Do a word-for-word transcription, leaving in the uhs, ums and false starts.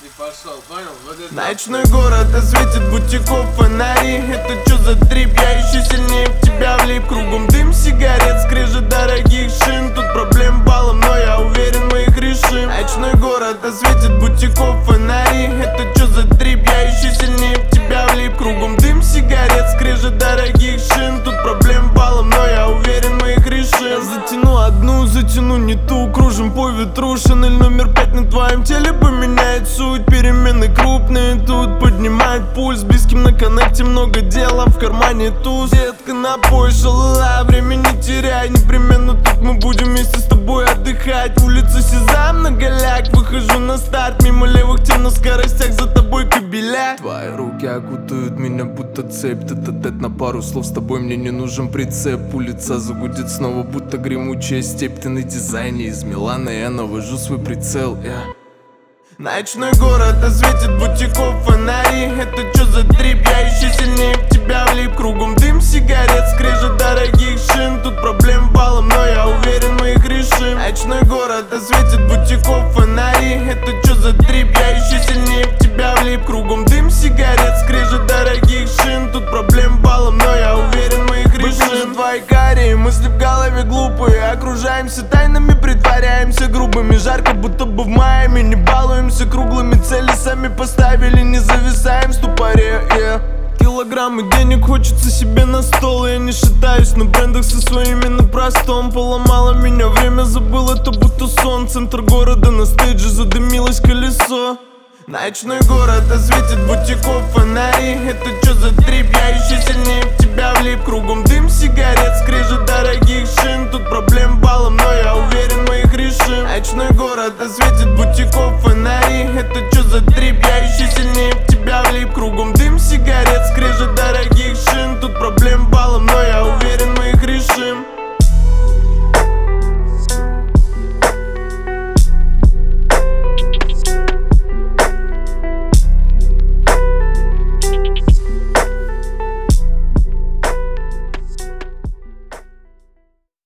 И пошел, понял? Вот это ночной город осветит бутиков фонари. Это чё за трип? Я еще сильнее в тебя влип. Кругом дым сигарет, скрежет дорогих шин. Тут проблем балом, но я уверен, мы их решим. Ночной город осветит бутиков фонари. Это чё за трип? Я еще сильнее в тебя влип. Кругом дым сигарет, скрежет дорогих шин. Тут проблем балом, но я уверен, мы их решим. Я затяну одну, затяну не ту. Кружим по ветру, Шанель номер пять на твоем теле поменяет суть. Перемены крупные тут поднимают пульс. Близким на коннекте много дела, в кармане туз. Детка, напой, шалала, время не теряй. Непременно тут мы будем вместе с тобой отдыхать. Улица Сезам на голяк, выхожу на старт. Мимо левых тем на скоростях, за тобой кабеля. Твои руки окутают меня будто цепь. Тет-а-тет на пару слов, с тобой мне не нужен прицеп. Улица загудит снова, будто гремучая степь. Ты на дизайне из Милана, я навожу свой прицел, yeah. Ночной город осветит бутиков фонари. Это чё за трип? Я еще сильнее в тебя влип. Кругом дым сигарет, скрежет дорогих шин. Тут проблем валом, но я уверен, мы их решим. Ночной город осветит бутиков фонари. Это чё за трип? Я еще сильнее в тебя влип. Кругом дым сигарет, скрежет дорогих шин. Тут проблем валом, но я уверен, мы их решим. Твои карие мысли в голове глупые. Окружаемся тайнами, притворяемся грубыми. Жарко, будто бы в Майами, не балуем круглыми, цели сами поставили, не зависаем в ступоре, yeah. Килограммы денег хочется себе на стол. Я не шатаюсь на брендах со своими на простом. Поломало меня время, забыл это будто сон. Центр города, на стейдже задымилось колесо. Ночной город осветит бутиков фонари. Это чё за трип? Я еще сильнее в тебя влип. Кругом дым сигарет, скрежет дорогих шин. Тут проблем валом, но я уверен, мы их решим. Ночной город осветит бутиков фонари.